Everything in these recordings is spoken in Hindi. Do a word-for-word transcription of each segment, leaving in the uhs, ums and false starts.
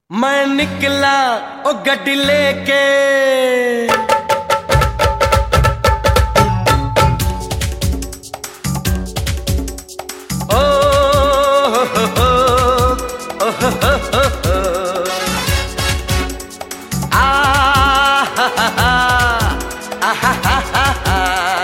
मैं निकला ओ गड्डी लेके, ओ हो हो हो, ओ हो हो हो हो, आ हा हा हा, आ हा हा हा हा।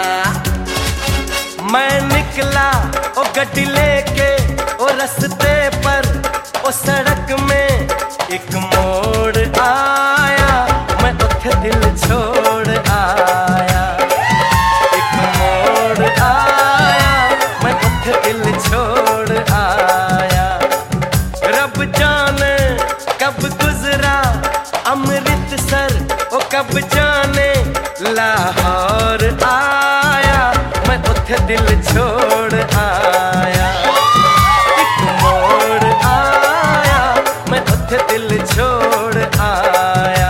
मैं निकला ओ गड्डी लेके, ओ रस्ते पर ओ सड़क में एक मोड़ आया, मैं उठ दिल छोड़ आया। एक मोड़ आया, मैं उठ दिल छोड़ आया। रब जाने कब गुजरा अमृतसर, ओ कब जाने लाहौर आया, मैं उठ दिल छोड़ आया। एक मोड़ आया, मैं उठ दिल छोड़ आया।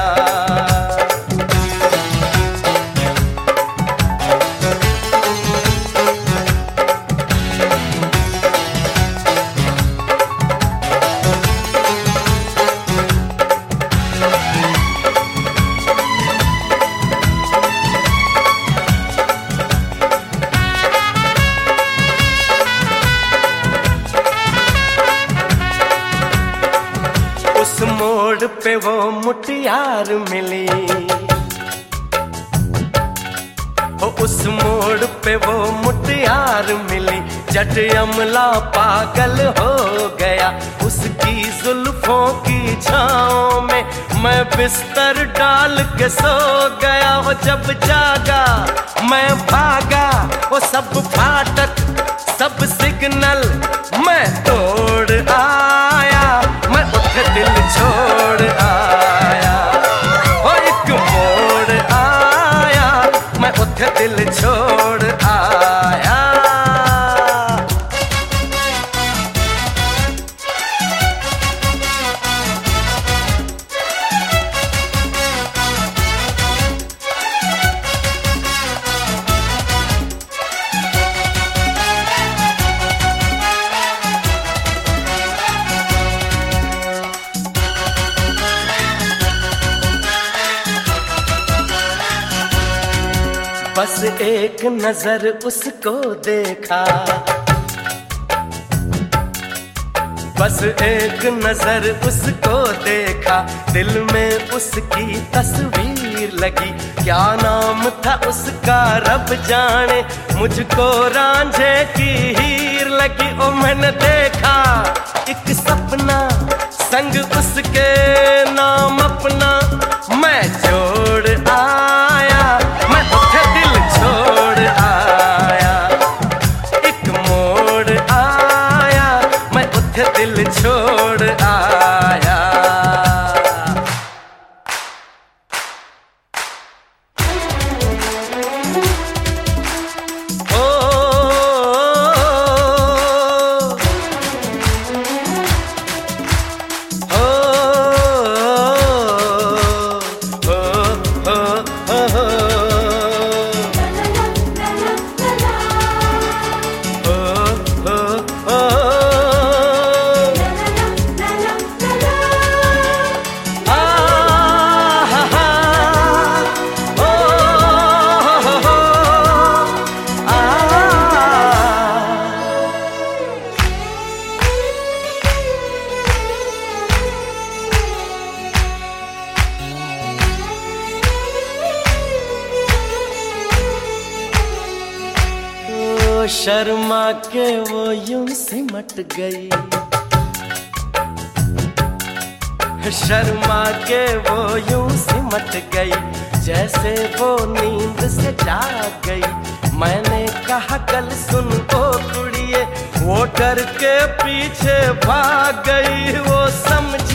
उस मोड़ पे वो मुटियार मिली, ओ उस मोड़ पे वो मुटियार मिली। जट अमला पागल हो गया उसकी जुल्फों की छाँव में, मैं बिस्तर डाल के सो गया। वो जब जागा मैं भागा, वो सब फाटक सब सिग्नल मैं तोड़ आया, मैं उठ दिल छोड़ आया। ओ एक मोड़ आया, मैं उठ दिल छोड़ आया। बस एक नजर उसको देखा, बस एक नजर उसको देखा, दिल में उसकी तस्वीर लगी। क्या नाम था उसका रब जाने, मुझको रांझे की हीर लगी। ओ मैंने देखा एक सपना संग उसके नाम अपना मैं जोड़ आया, मैं उठ दिल छोड़ आया। एक मोड़ आया, मैं उठ दिल छोड़ आया। ओ, ओ, ओ, ओ, ओ, शर्मा के वो यूं सिमट गई, शर्मा के वो यूं सिमट गई, जैसे वो नींद से जाग गई। मैंने कहा कल सुन ओ कुड़िए, वो डर के पीछे भाग गई। वो समझ